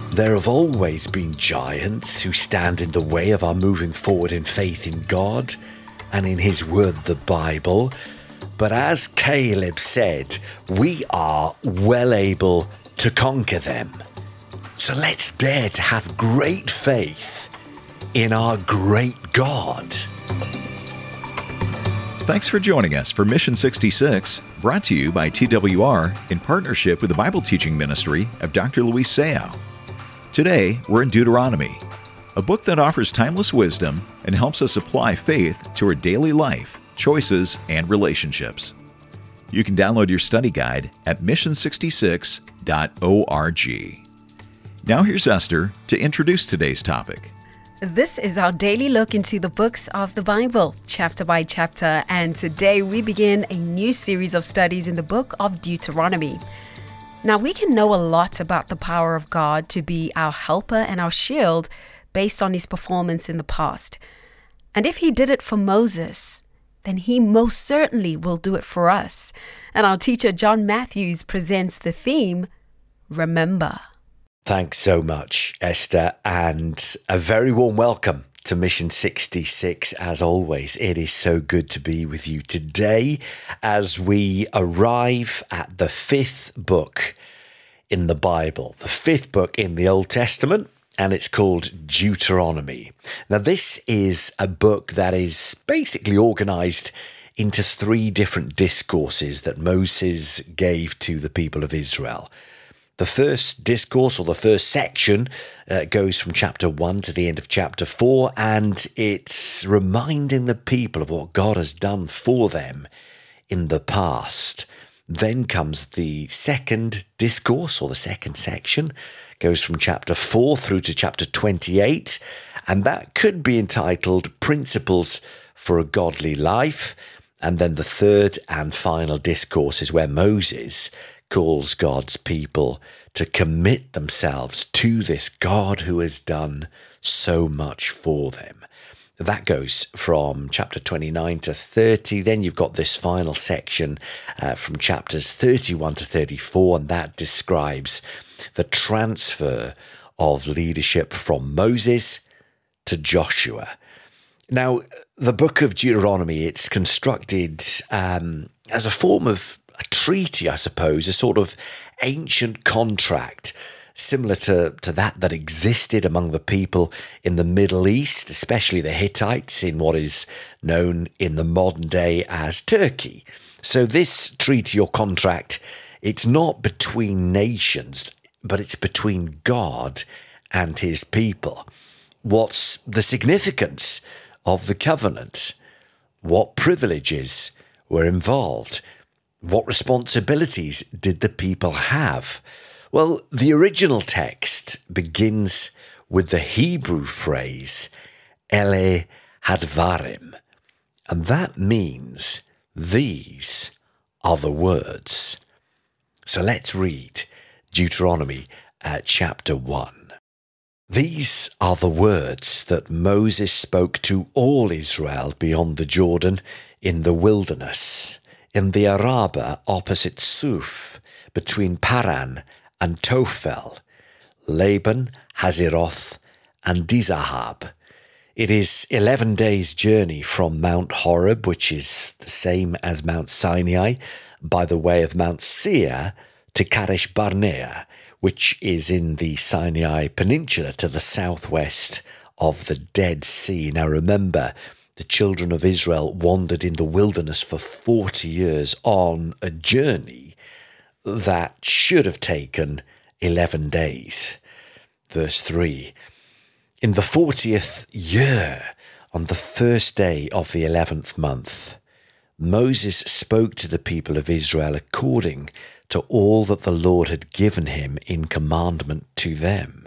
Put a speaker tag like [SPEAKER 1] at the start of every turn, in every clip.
[SPEAKER 1] There have always been giants who stand in the way of our moving forward in faith in God and in His Word, the Bible. But as Caleb said, we are well able to conquer them. So let's dare to have great faith in our great God.
[SPEAKER 2] Thanks for joining us for Mission 66, brought to you by TWR in partnership with the Bible teaching ministry of Dr. Luis Seo. Today, we're in Deuteronomy, a book that offers timeless wisdom and helps us apply faith to our daily life, choices, and relationships. You can download your study guide at mission66.org. Now here's Esther to introduce today's topic.
[SPEAKER 3] This is our daily look into the books of the Bible, chapter by chapter, and today we begin a new series of studies in the book of Deuteronomy. Now, we can know a lot about the power of God to be our helper and our shield based on His performance in the past. And if He did it for Moses, then He most certainly will do it for us. And our teacher, John Matthews, presents the theme, Remember.
[SPEAKER 1] Thanks so much, Esther, and a very warm welcome to Mission 66. As always, it is so good to be with you today as we arrive at the fifth book in the Bible, the fifth book in the Old Testament, and it's called Deuteronomy. Now, this is a book that is basically organized into three different discourses that Moses gave to the people of Israel. The first discourse, or the first section, goes from chapter 1 to the end of chapter 4, and it's reminding the people of what God has done for them in the past. Then comes the second discourse, or the second section, goes from chapter 4 through to chapter 28, and that could be entitled Principles for a Godly Life. And then the third and final discourse is where Moses calls God's people to commit themselves to this God who has done so much for them. That goes from chapter 29 to 30. Then you've got this final section from chapters 31 to 34, and that describes the transfer of leadership from Moses to Joshua. Now, the book of Deuteronomy, it's constructed as a form of a treaty, I suppose, a sort of ancient contract, similar to that existed among the people in the Middle East, especially the Hittites, in what is known in the modern day as Turkey. So this treaty or contract, it's not between nations, but it's between God and His people. What's the significance of the covenant? What privileges were involved? What responsibilities did the people have? Well, the original text begins with the Hebrew phrase, Ele Hadvarim, and that means these are the words. So let's read Deuteronomy chapter 1. These are the words that Moses spoke to all Israel beyond the Jordan in the wilderness, in the Arabah opposite Suf, between Paran and Tophel, Laban, Hazeroth, and Dizahab. It is 11 days' journey from Mount Horeb, which is the same as Mount Sinai, by the way of Mount Seir, to Kadesh Barnea, which is in the Sinai Peninsula to the southwest of the Dead Sea. Now remember, the children of Israel wandered in the wilderness for 40 years on a journey that should have taken 11 days. Verse 3, in the 40th year, on the first day of the 11th month, Moses spoke to the people of Israel according to all that the Lord had given him in commandment to them.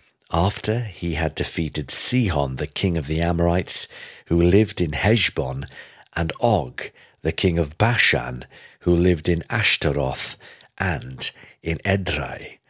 [SPEAKER 1] After he had defeated Sihon, the king of the Amorites, who lived in Heshbon, and Og, the king of Bashan, who lived in Ashtaroth and in Edrei.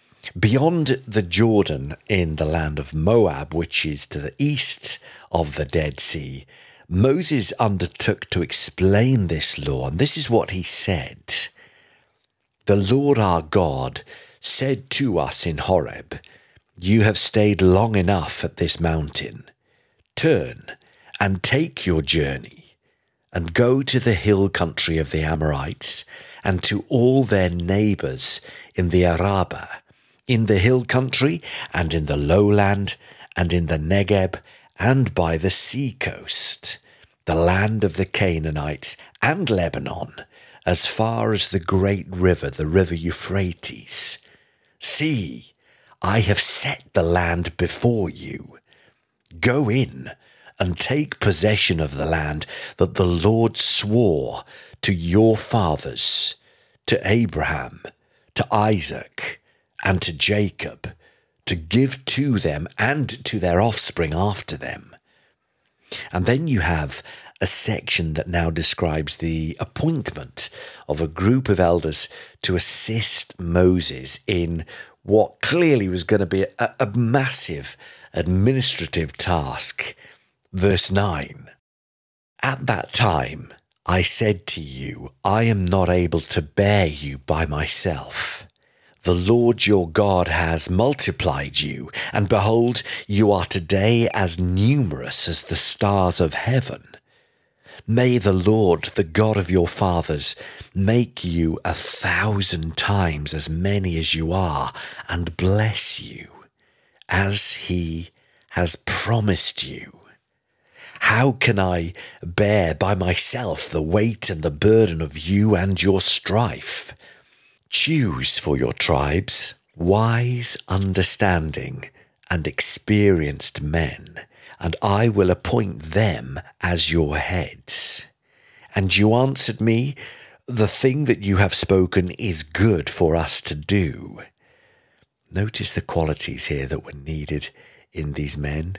[SPEAKER 1] Beyond the Jordan, in the land of Moab, which is to the east of the Dead Sea, Moses undertook to explain this law, and this is what he said. The Lord our God said to us in Horeb, You have stayed long enough at this mountain. Turn and take your journey, and go to the hill country of the Amorites, and to all their neighbours in the Arabah, in the hill country, and in the lowland, and in the Negeb, and by the sea coast, the land of the Canaanites, and Lebanon, as far as the great river, the river Euphrates. See, I have set the land before you. Go in and take possession of the land that the Lord swore to your fathers, to Abraham, to Isaac, and to Jacob, to give to them and to their offspring after them. And then you have a section that now describes the appointment of a group of elders to assist Moses in what clearly was going to be a massive administrative task. Verse 9, At that time I said to you, I am not able to bear you by myself. The Lord your God has multiplied you, and behold, you are today as numerous as the stars of heaven. May the Lord, the God of your fathers, make you 1,000 times as many as you are, and bless you, as he has promised you. How can I bear by myself the weight and the burden of you and your strife? Choose for your tribes wise, understanding, and experienced men, and I will appoint them as your heads. And you answered me, the thing that you have spoken is good for us to do. Notice the qualities here that were needed in these men.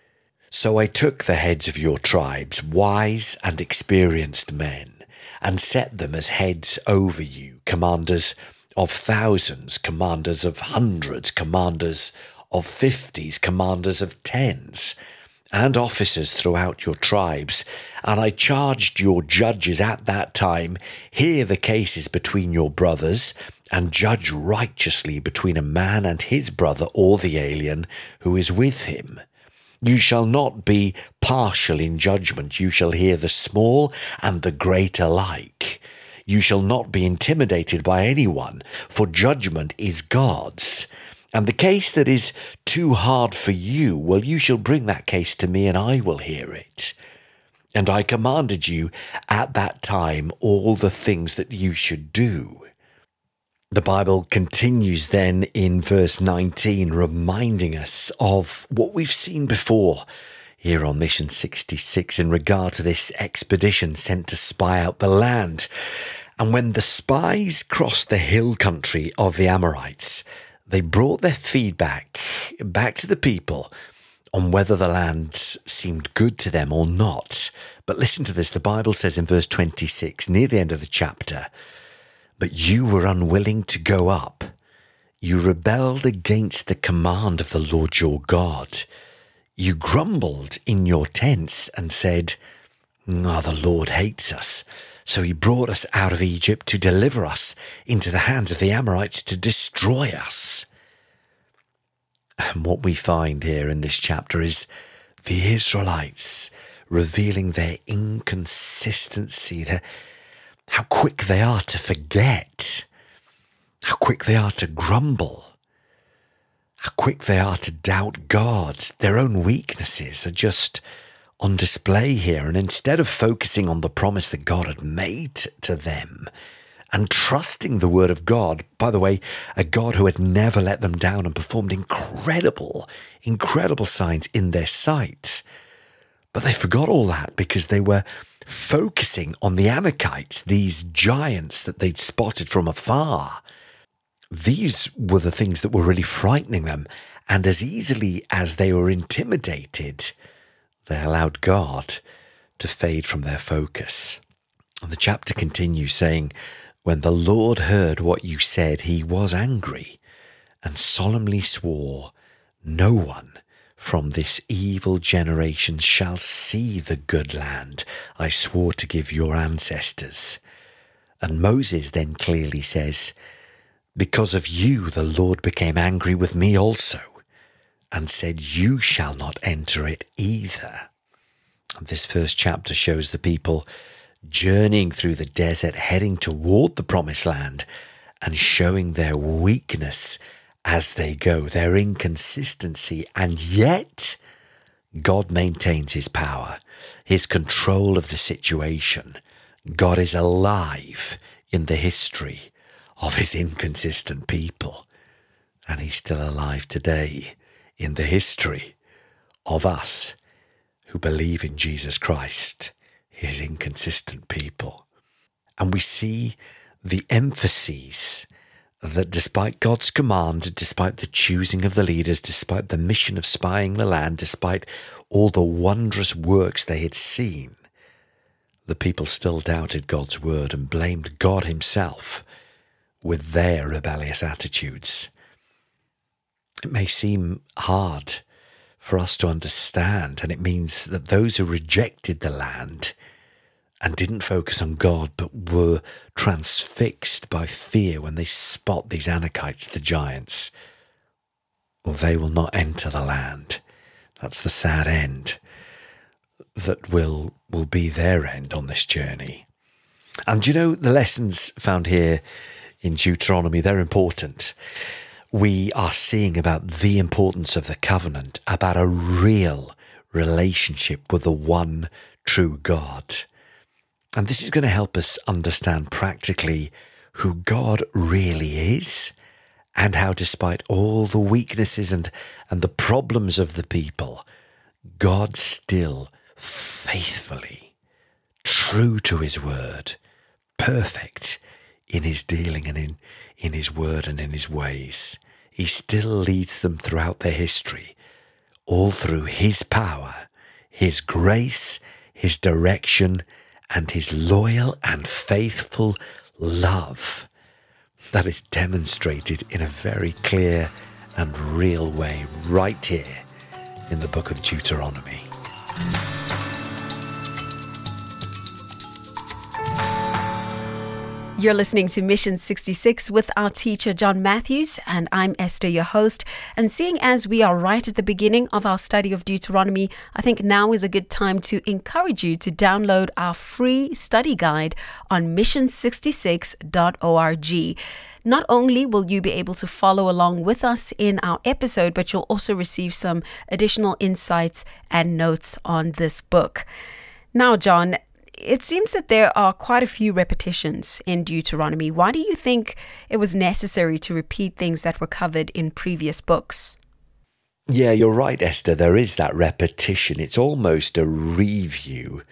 [SPEAKER 1] So I took the heads of your tribes, wise and experienced men, and set them as heads over you, commanders of thousands, commanders of hundreds, commanders of 50s, commanders of 10s, and officers throughout your tribes. And I charged your judges at that time, hear the cases between your brothers, and judge righteously between a man and his brother or the alien who is with him. You shall not be partial in judgment. You shall hear the small and the great alike. You shall not be intimidated by anyone, for judgment is God's. And the case that is too hard for you, well, you shall bring that case to me, and I will hear it. And I commanded you at that time all the things that you should do. The Bible continues then in verse 19, reminding us of what we've seen before here on Mission 66 in regard to this expedition sent to spy out the land. And when the spies crossed the hill country of the Amorites, they brought their feedback back to the people on whether the land seemed good to them or not. But listen to this. The Bible says in verse 26, near the end of the chapter, but you were unwilling to go up. You rebelled against the command of the Lord your God. You grumbled in your tents and said, the Lord hates us. So he brought us out of Egypt to deliver us into the hands of the Amorites to destroy us. And what we find here in this chapter is the Israelites revealing their inconsistency, how quick they are to forget, how quick they are to grumble, how quick they are to doubt God. Their own weaknesses are just on display here. And instead of focusing on the promise that God had made to them and trusting the word of God, by the way, a God who had never let them down and performed incredible signs in their sight. But they forgot all that because they were focusing on the Anakites, these giants that they'd spotted from afar. These were the things that were really frightening them. And as easily as they were intimidated, they allowed God to fade from their focus. And the chapter continues saying, when the Lord heard what you said, he was angry and solemnly swore, no one from this evil generation shall see the good land I swore to give your ancestors. And Moses then clearly says, because of you the Lord became angry with me also, and said, "You shall not enter it either." And this first chapter shows the people journeying through the desert, heading toward the promised land, and showing their weakness as they go, their inconsistency. And yet, God maintains his power, his control of the situation. God is alive in the history of his inconsistent people. And he's still alive today in the history of us who believe in Jesus Christ, his inconsistent people. And we see the emphases that despite God's command, despite the choosing of the leaders, despite the mission of spying the land, despite all the wondrous works they had seen, the people still doubted God's word and blamed God himself with their rebellious attitudes. It may seem hard for us to understand, and it means that those who rejected the land and didn't focus on God but were transfixed by fear when they spot these Anakites, the giants, well, they will not enter the land. That's the sad end that will be their end on this journey. And you know, the lessons found here in Deuteronomy, they're important. We are seeing about the importance of the covenant, about a real relationship with the one true God. And this is going to help us understand practically who God really is and how, despite all the weaknesses and the problems of the people, God still faithfully, true to his word, perfect in his dealing and in his word and in his ways. He still leads them throughout their history, all through his power, his grace, his direction, and his loyal and faithful love that is demonstrated in a very clear and real way right here in the book of Deuteronomy.
[SPEAKER 3] You're listening to Mission 66 with our teacher, John Matthews, and I'm Esther, your host. And seeing as we are right at the beginning of our study of Deuteronomy, I think now is a good time to encourage you to download our free study guide on mission66.org. Not only will you be able to follow along with us in our episode, but you'll also receive some additional insights and notes on this book. Now, John, it seems that there are quite a few repetitions in Deuteronomy. Why do you think it was necessary to repeat things that were covered in previous books?
[SPEAKER 1] Yeah, you're right, Esther. There is that repetition. It's almost a review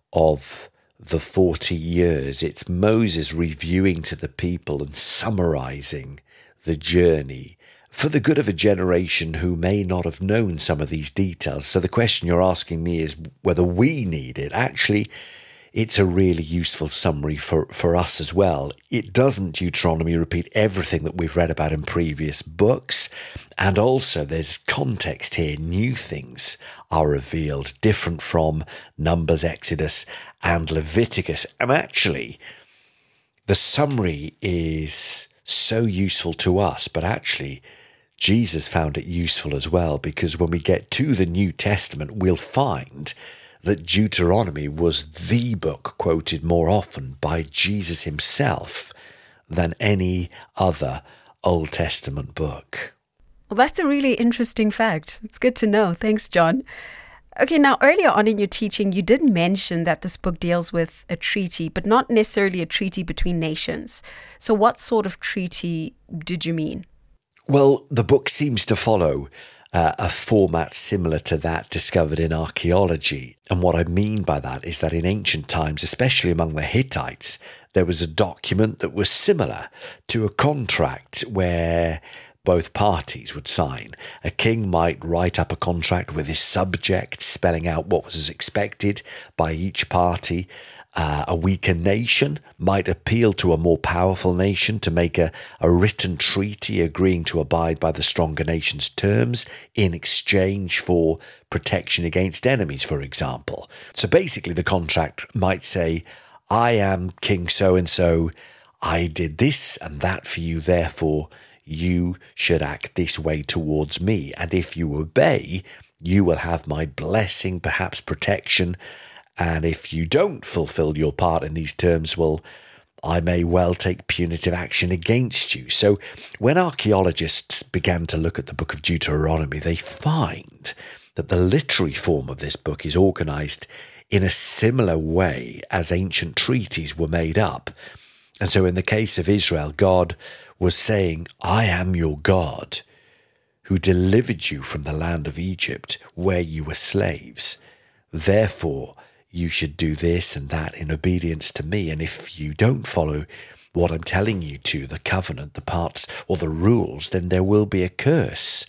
[SPEAKER 1] of the 40 years. It's Moses reviewing to the people and summarizing the journey for the good of a generation who may not have known some of these details. So the question you're asking me is whether we need it. Actually, it's a really useful summary for us as well. It doesn't, Deuteronomy, repeat everything that we've read about in previous books. And also there's context here. New things are revealed, different from Numbers, Exodus, and Leviticus. And actually, the summary is so useful to us, but actually, Jesus found it useful as well, because when we get to the New Testament, we'll find that Deuteronomy was the book quoted more often by Jesus himself than any other Old Testament book.
[SPEAKER 3] Well, that's a really interesting fact. It's good to know. Thanks, John. Okay, now earlier on in your teaching, you did mention that this book deals with a treaty, but not necessarily a treaty between nations. So what sort of treaty did you mean?
[SPEAKER 1] Well, the book seems to follow a format similar to that discovered in archaeology. And what I mean by that is that in ancient times, especially among the Hittites, there was a document that was similar to a contract where both parties would sign. A king might write up a contract with his subjects, spelling out what was expected by each party. A weaker nation might appeal to a more powerful nation to make a written treaty agreeing to abide by the stronger nation's terms in exchange for protection against enemies, for example. So basically the contract might say, I am King so-and-so, I did this and that for you, therefore you should act this way towards me. And if you obey, you will have my blessing, perhaps protection. And if you don't fulfill your part in these terms, well, I may well take punitive action against you. So when archaeologists began to look at the book of Deuteronomy, they find that the literary form of this book is organized in a similar way as ancient treaties were made up. And so in the case of Israel, God was saying, I am your God who delivered you from the land of Egypt where you were slaves. Therefore, you should do this and that in obedience to me. And if you don't follow what I'm telling you to, the covenant, the parts or the rules, then there will be a curse.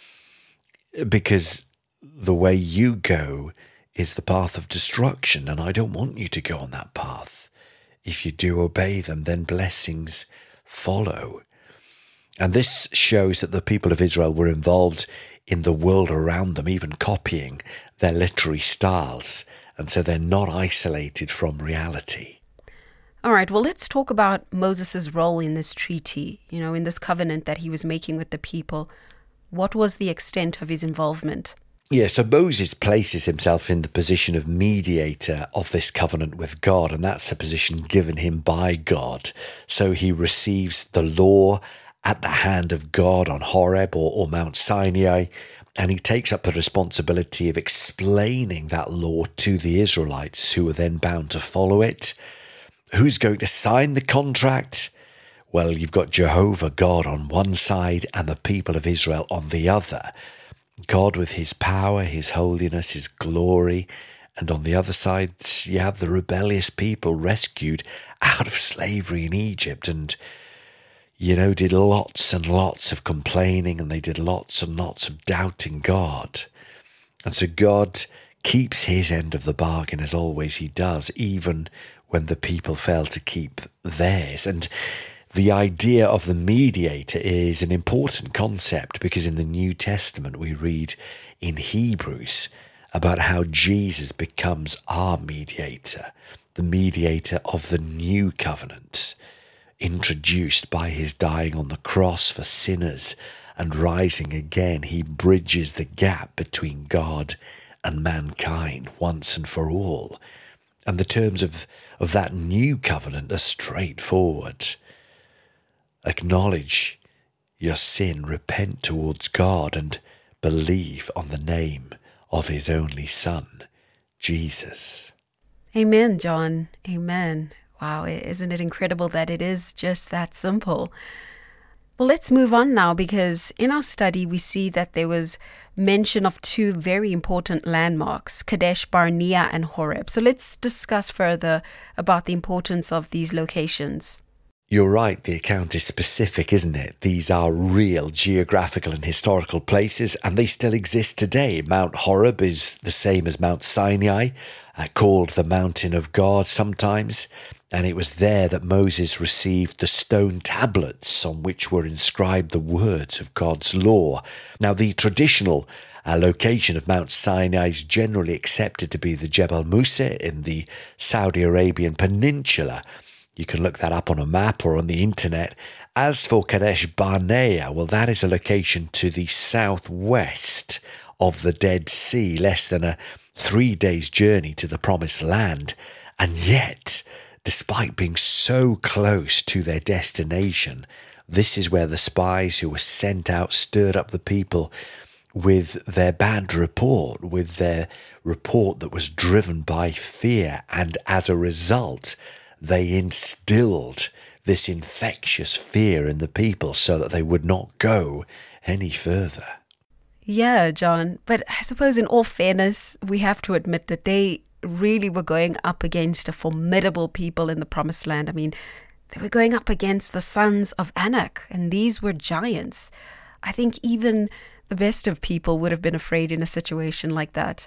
[SPEAKER 1] Because the way you go is the path of destruction, and I don't want you to go on that path. If you do obey them, then blessings follow. And this shows that the people of Israel were involved in the world around them, even copying their literary styles. And so they're not isolated from reality.
[SPEAKER 3] All right, well, let's talk about Moses' role in this treaty, in this covenant that he was making with the people. What was the extent of his involvement?
[SPEAKER 1] Yeah, so Moses places himself in the position of mediator of this covenant with God, and that's a position given him by God. So he receives the law at the hand of God on Horeb or Mount Sinai, and he takes up the responsibility of explaining that law to the Israelites, who are then bound to follow it. Who's going to sign the contract? Well, you've got Jehovah God on one side and the people of Israel on the other. God with his power, his holiness, his glory. And on the other side, you have the rebellious people rescued out of slavery in Egypt and did lots and lots of complaining, and they did lots and lots of doubting God. And so God keeps his end of the bargain, as always he does, even when the people fail to keep theirs. And the idea of the mediator is an important concept, because in the New Testament we read in Hebrews about how Jesus becomes our mediator, the mediator of the new covenant, introduced by his dying on the cross for sinners and rising again. He bridges the gap between God and mankind once and for all. And the terms of that new covenant are straightforward. Acknowledge your sin, repent towards God, and believe on the name of his only Son, Jesus.
[SPEAKER 3] Amen, John. Amen. Wow, isn't it incredible that it is just that simple? Well, let's move on now, because in our study we see that there was mention of two very important landmarks, Kadesh Barnea and Horeb. So let's discuss further about the importance of these locations.
[SPEAKER 1] You're right, the account is specific, isn't it? These are real geographical and historical places, and they still exist today. Mount Horeb is the same as Mount Sinai, called the Mountain of God sometimes. And it was there that Moses received the stone tablets on which were inscribed the words of God's law. Now, the traditional location of Mount Sinai is generally accepted to be the Jebel Musa in the Saudi Arabian Peninsula. You can look that up on a map or on the internet. As for Kadesh Barnea, well, that is a location to the southwest of the Dead Sea, less than a 3 days journey to the Promised Land. And yet, despite being so close to their destination, this is where the spies who were sent out stirred up the people with their bad report, with their report that was driven by fear. And as a result, they instilled this infectious fear in the people so that they would not go any further.
[SPEAKER 3] Yeah, John. But I suppose in all fairness, we have to admit that they really were going up against a formidable people in the Promised Land. I mean, they were going up against the sons of Anak, and these were giants. I think even the best of people would have been afraid in a situation like that.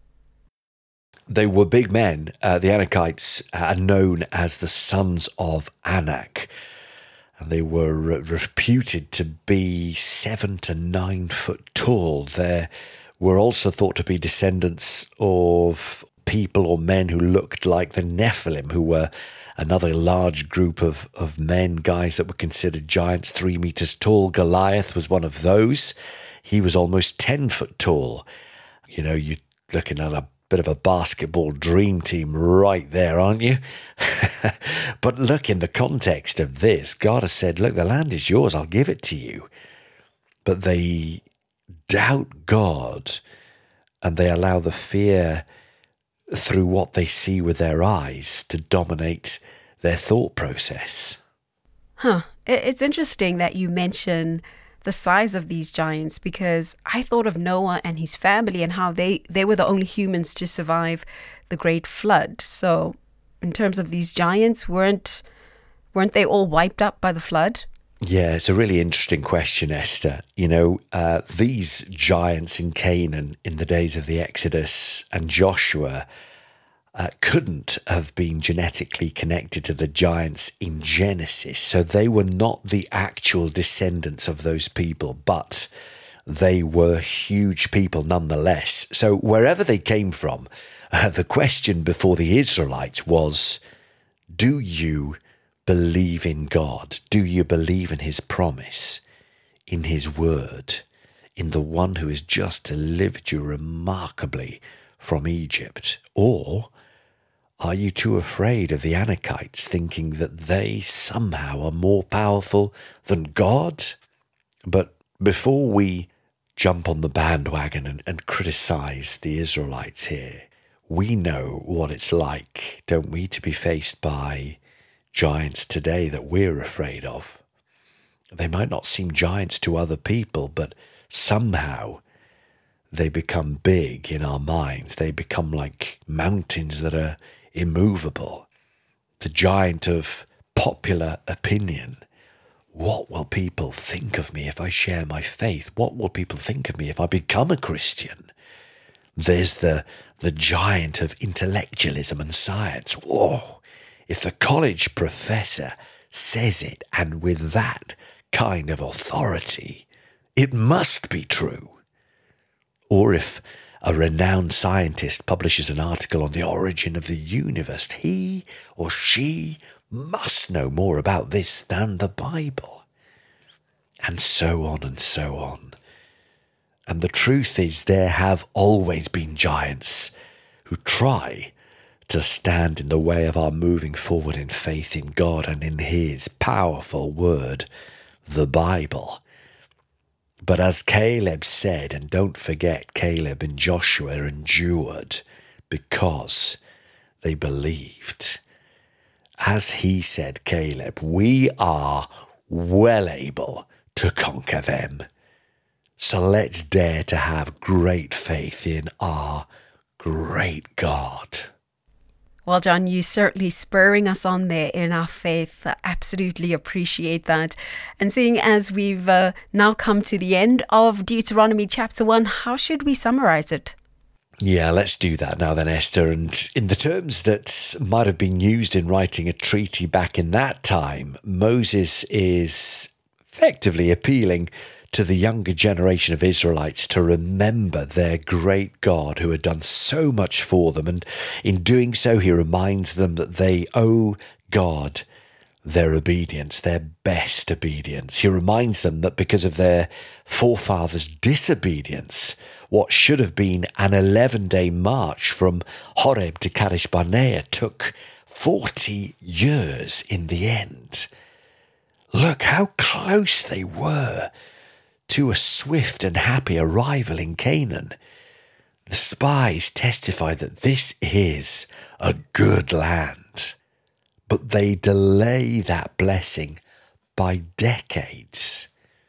[SPEAKER 1] They were big men. The Anakites are known as the sons of Anak, and they were reputed to be 7 to 9 foot tall. They were also thought to be descendants of people or men who looked like the Nephilim, who were another large group of men, guys that were considered giants, 3 meters tall. Goliath was one of those. He was almost 10 foot tall. You know, you're looking at a bit of a basketball dream team right there, aren't you? But look, in the context of this, God has said, look, the land is yours, I'll give it to you. But they doubt God, and they allow the fear through what they see with their eyes to dominate their thought process.
[SPEAKER 3] It's interesting that you mention the size of these giants, because I thought of Noah and his family and how they were the only humans to survive the great flood. So in terms of these giants, weren't they all wiped up by the flood?
[SPEAKER 1] Yeah, it's a really interesting question, Esther. You know, these giants in Canaan in the days of the Exodus and Joshua couldn't have been genetically connected to the giants in Genesis. So they were not the actual descendants of those people, but they were huge people nonetheless. So wherever they came from, the question before the Israelites was, do you believe in God? Do you believe in his promise, in his word, in the one who has just delivered you remarkably from Egypt? Or are you too afraid of the Anakites, thinking that they somehow are more powerful than God? But before we jump on the bandwagon and criticize the Israelites here, we know what it's like, don't we, to be faced by giants today that we're afraid of. They might not seem giants to other people, but somehow they become big in our minds. They become like mountains that are immovable. The giant of popular opinion. What will people think of me if I share my faith? What will people think of me if I become a Christian? There's the giant of intellectualism and science. Whoa! If the college professor says it, and with that kind of authority, it must be true. Or if a renowned scientist publishes an article on the origin of the universe, he or she must know more about this than the Bible. And so on and so on. And the truth is, there have always been giants who try to stand in the way of our moving forward in faith in God and in his powerful word, the Bible. But as Caleb said, and don't forget, Caleb and Joshua endured because they believed. As he said, Caleb, we are well able to conquer them. So let's dare to have great faith in our great God.
[SPEAKER 3] Well, John, you certainly spurring us on there in our faith. I absolutely appreciate that. And seeing as we've now come to the end of Deuteronomy chapter 1, how should we summarize it?
[SPEAKER 1] Yeah, let's do that now then, Esther. And in the terms that might have been used in writing a treaty back in that time, Moses is effectively appealing to the younger generation of Israelites to remember their great God who had done so much for them. And in doing so, he reminds them that they owe God their obedience, their best obedience. He reminds them that because of their forefathers' disobedience, what should have been an 11-day march from Horeb to Kadesh Barnea took 40 years in the end. Look how close they were to a swift and happy arrival in Canaan. The spies testify that this is a good land, but they delay that blessing by decades.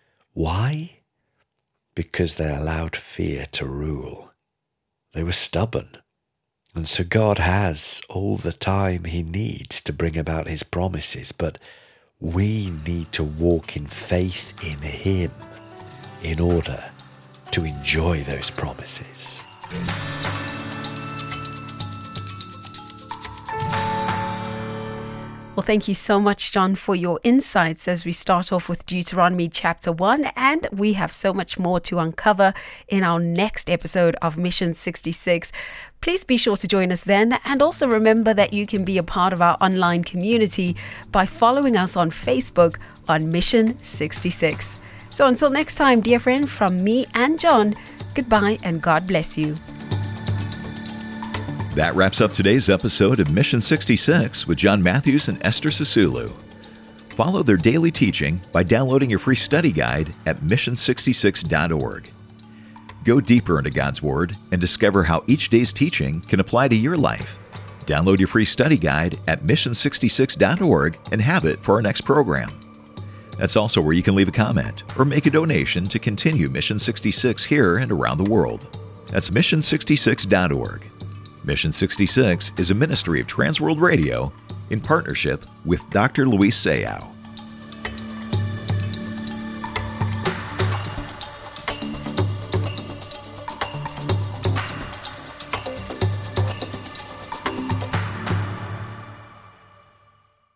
[SPEAKER 1] Why? Because they allowed fear to rule. They were stubborn. And so God has all the time he needs to bring about his promises, but we need to walk in faith in him in order to enjoy those promises.
[SPEAKER 3] Well, thank you so much, John, for your insights as we start off with Deuteronomy chapter 1. And we have so much more to uncover in our next episode of Mission 66. Please be sure to join us then. And also remember that you can be a part of our online community by following us on Facebook on Mission 66. So until next time, dear friend, from me and John, goodbye and God bless you.
[SPEAKER 2] That wraps up today's episode of Mission 66 with John Matthews and Esther Sisulu. Follow their daily teaching by downloading your free study guide at mission66.org. Go deeper into God's Word and discover how each day's teaching can apply to your life. Download your free study guide at mission66.org and have it for our next program. That's also where you can leave a comment or make a donation to continue Mission 66 here and around the world. That's mission66.org. Mission 66 is a ministry of Transworld Radio in partnership with Dr. Luis Sayao.